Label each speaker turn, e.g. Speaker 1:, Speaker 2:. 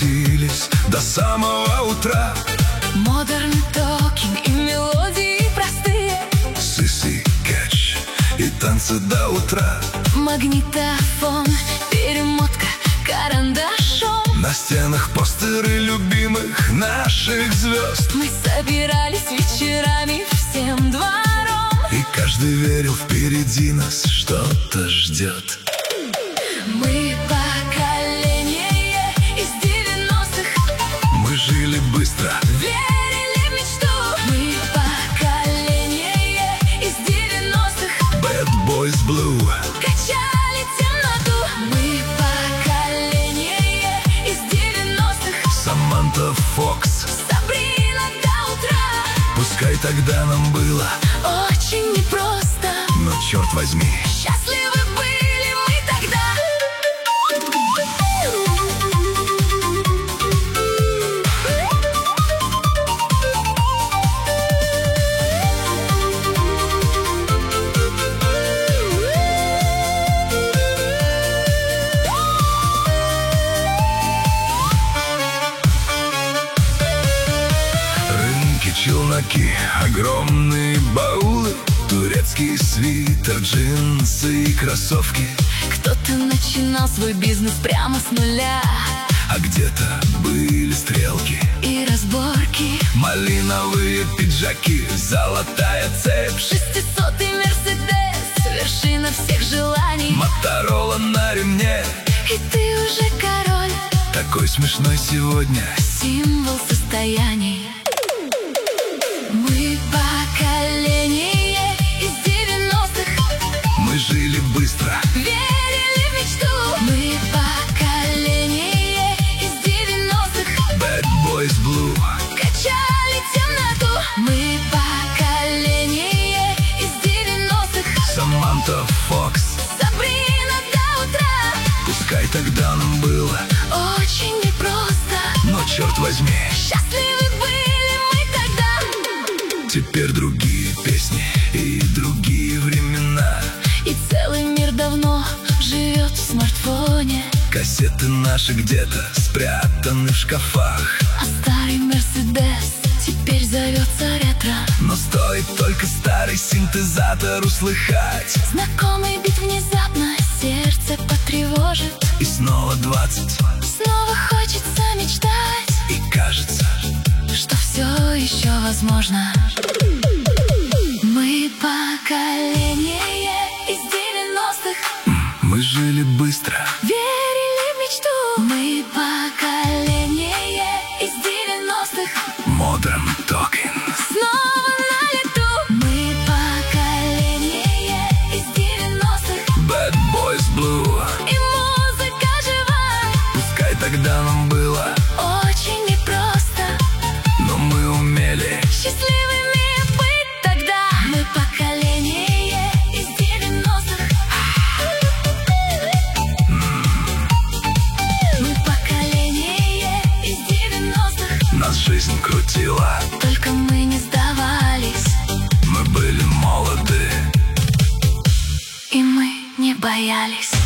Speaker 1: крутились до самого утра.
Speaker 2: Modern Talking и мелодии простые,
Speaker 1: Сиси Кетч и танцы до утра.
Speaker 2: магнитофон, перемотка карандашом.
Speaker 1: На стенах постеры любимых наших звезд.
Speaker 2: Мы собирались вечерами всем двором,
Speaker 1: И каждый верил, впереди нас что-то ждет.
Speaker 2: мы поколение из 90-х,
Speaker 1: Мы жили быстро,
Speaker 2: верили в мечту. Мы поколение из 90-х,
Speaker 1: Bad Boys Blue.
Speaker 2: качали темноту. Мы поколение из 90-х,
Speaker 1: Саманта Фокс.
Speaker 2: Сабрина до утра.
Speaker 1: Пускай тогда нам было,
Speaker 2: Очень непросто,
Speaker 1: но черт возьми,
Speaker 2: счастливы были мы тогда.
Speaker 1: рынки, челноки, огромные баулы, турецкий свитер, джинсы и кроссовки.
Speaker 2: Кто-то начинал свой бизнес прямо с нуля,
Speaker 1: А где-то были стрелки,
Speaker 2: и разборки.
Speaker 1: малиновые пиджаки, золотая цепь,
Speaker 2: 600-й Мерседес, вершина всех желаний.
Speaker 1: Моторола на ремне.
Speaker 2: И ты уже король,
Speaker 1: Такой смешной сегодня.
Speaker 2: символ состояний. Мы поколение из 90-х,
Speaker 1: Мы жили быстро,
Speaker 2: верили в мечту. Мы поколение из 90-х,
Speaker 1: Bad Boys Blue.
Speaker 2: качали темноту. Мы поколение из 90-х,
Speaker 1: Саманта Фокс.
Speaker 2: Сабрина до утра.
Speaker 1: Пускай тогда нам было,
Speaker 2: Очень непросто,
Speaker 1: но черт возьми,
Speaker 2: счастливы были мы тогда.
Speaker 1: теперь другие песни и другие времена.
Speaker 2: И целый мир давно живет в смартфоне,
Speaker 1: Кассеты наши где-то спрятаны в шкафах.
Speaker 2: а старый Мерседес теперь зовется ретро.
Speaker 1: Но стоит только старый синтезатор услыхать,
Speaker 2: Знакомый бит внезапно сердце потревожит.
Speaker 1: и снова 20.
Speaker 2: Снова хочется мечтать,
Speaker 1: И кажется,
Speaker 2: что все еще возможно. Мы поколение из 90-х,
Speaker 1: мы жили быстро,
Speaker 2: верили в мечту. Мы поколение из 90-х,
Speaker 1: Modern Talking.
Speaker 2: снова на лету. Мы поколение из 90-х,
Speaker 1: Bad Boys Blue.
Speaker 2: и музыка жива.
Speaker 1: Пускай тогда нам было,
Speaker 2: Очень непросто
Speaker 1: но мы умели.
Speaker 2: счастливыми быть тогда. Мы поколение из 90-х, мы поколение из 90-х.
Speaker 1: Нас жизнь крутила,
Speaker 2: Только мы не сдавались,
Speaker 1: мы были молоды.
Speaker 2: и мы не боялись.